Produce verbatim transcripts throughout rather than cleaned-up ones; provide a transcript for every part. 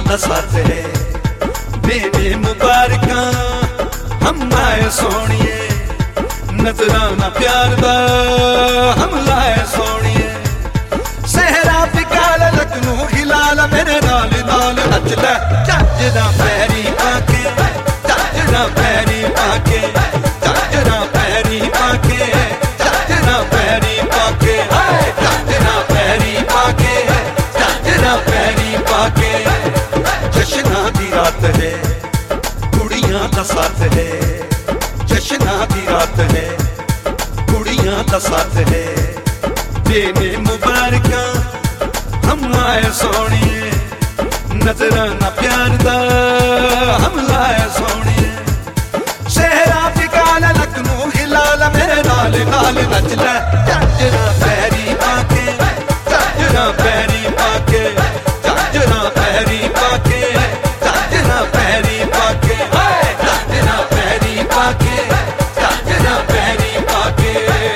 दा साथ है देने मुबारका हम आए सोनिए नजराना प्यार दा हम लाए सोनिए सहरा पिकाल लखनू हिलाल मेरे नाल नाल नच ले झंझरा पैरी पाके झंझरा पैरी पाके झंझरा पैरी पाके झंझरा पैरी पाके झंझरा पैरी पाके झंझरा पैरी पाके जश्ना दी रात है कुड़ियां दा साथ है जश्ना दी रात है कुड़ियां दा साथ है देने मुबारका हम आए सोनिए नजराना प्यार दा हम लाए सोनिए शहरा पिकाल लखनू हिलाल मेरे नाल नाल नच ले झंझरा पैरी पाके झंझरा पैरी पाके झंझरा पैरी पाके झंझरा पैरी पाके झंझरा पैरी पाके झंझरा पैरी पाके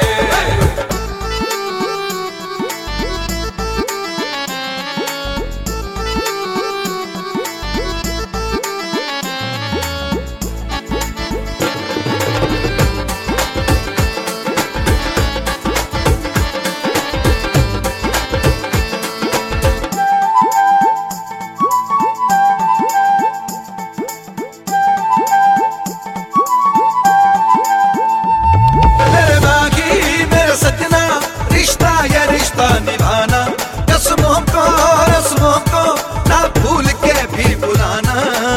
निभाना कसमों को रस्मों को ना भूल के भी बुलाना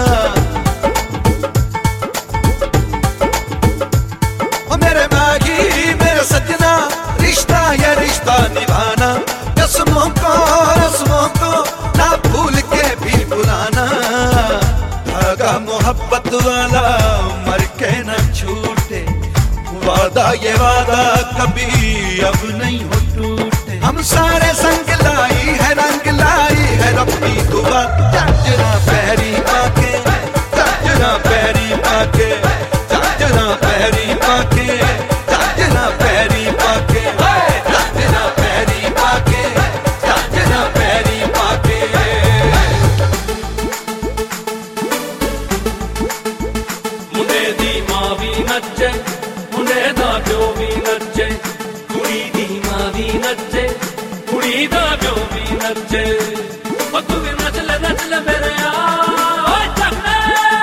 ओ मेरे मागी मेरे सजना रिश्ता ये रिश्ता निभाना कसमों को रस्मों को ना भूल के भी बुलाना धागा मोहब्बत वाला मर के न छूटे वादा ये वादा कभी अब नहीं हो टूटे हम सारे संग लाई है रंग लाई है रब्बी दुआ झंझरा पैरी पाके झंझरा पैरी पाके झंझरा पैरी पाके झंझरा पैरी पाके झंझरा पैरी पाके झंझरा पैरी पाके मुंडे दी मां भी नच्चे मुंडे दा प्यो भी नच्चे कुड़ी दी मां भी नच्चे कुड़ी दा प्यो भी नच्चे ओ तू भी नच ले नच ले मेरे ओए चकले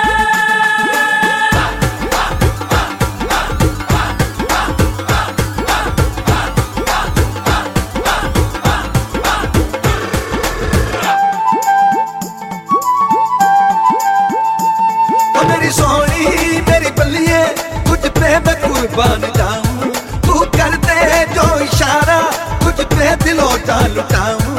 ओ मेरी सोनी मेरी बल्लिए तुझ पे मैं कुर्बान जाऊं तू कर दे जो इशारा तुझ पे दिलों जान लुटाऊं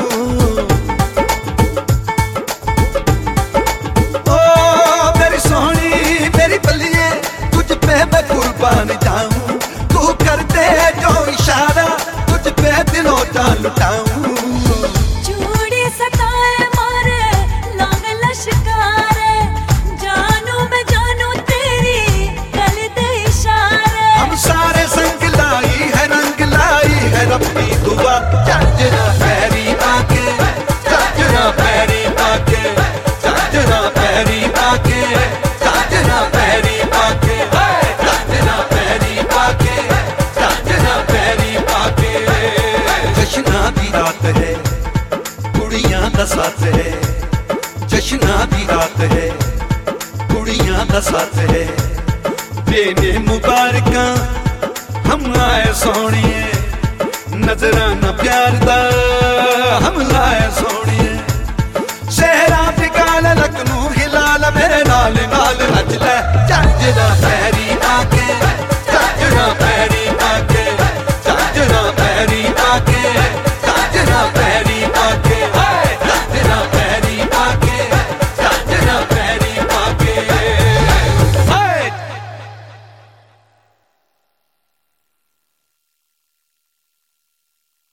ओ मेरी सोनी मेरी बल्लिए तुझ पे मैं कुर्बान जाऊं तू कर दे जो इशारा तुझ पे दिलों जान लुटाऊं चूड़ी सताए मारे लांग लश्कारे जानू मैं जानू तेरी गल दे इशारे हम सारे संग लाई है रंग लाई है रब्बी दुआ झंझरा पैरी पाके झंझरा पैरी पाके झंझरा पैरी पाके झंझरा पैरी पाके झंझरा पैरी पाके झंझरा पैरी पाके जश्ना दी रात है कुड़ियां दा साथ है जश्ना दी रात है कुड़ियां दा साथ है देने मुबारका हम आए सोनिए नजराना प्यार दा हम लाए सोनिए शहरा पिकाल लखनू हिलाल मेरे नाल नाल नच ले झंझरा पैरी